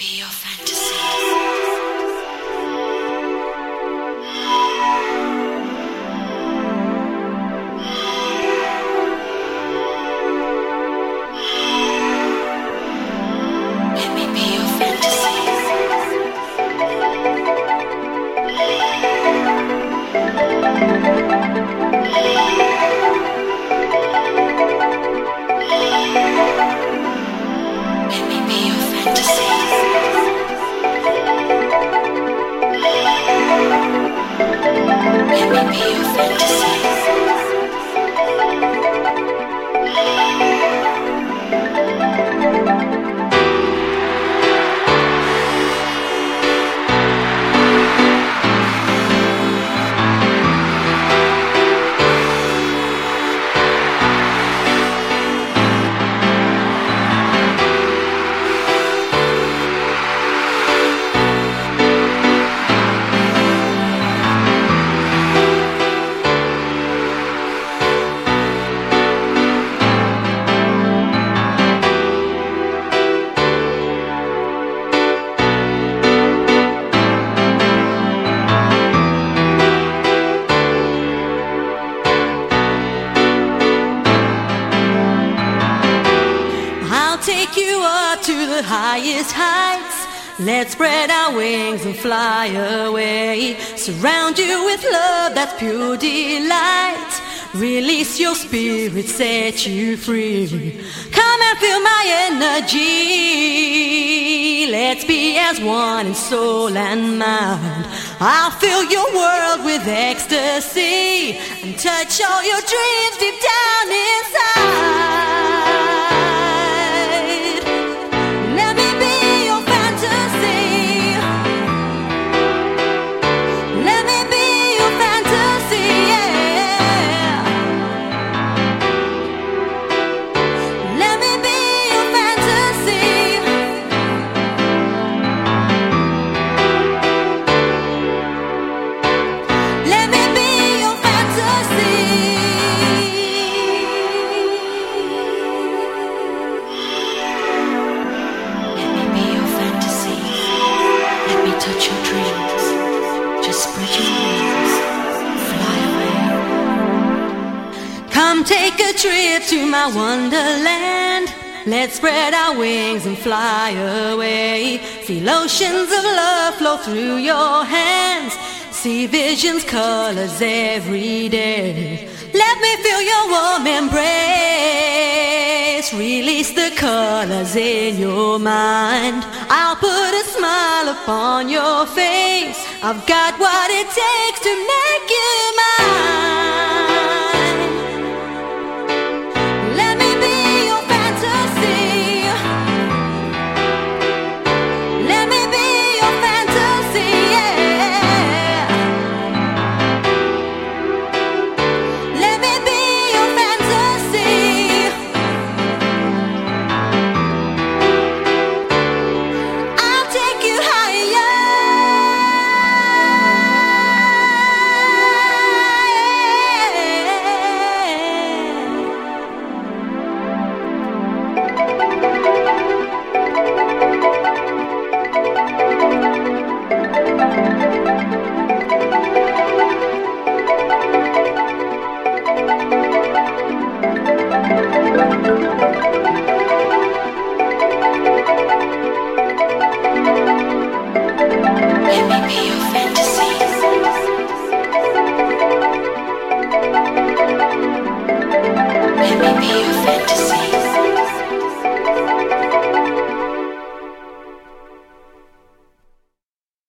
be your fantasy. Take you up to the highest heights. Let's spread our wings and fly away. Surround you with love that's pure delight. Release your spirit, set you free. Come and feel my energy. Let's be as one in soul and mind. I'll fill your world with ecstasy and touch all your dreams deep down inside. Touch your dreams, just spread your wings, fly away. Come take a trip to my wonderland. Let's spread our wings and fly away. Feel oceans of love flow through your hands. See visions, colors every day. Let me feel your warm embrace. Release the colors in your mind. I'll put a smile upon your face. I've got what it takes to make you mine.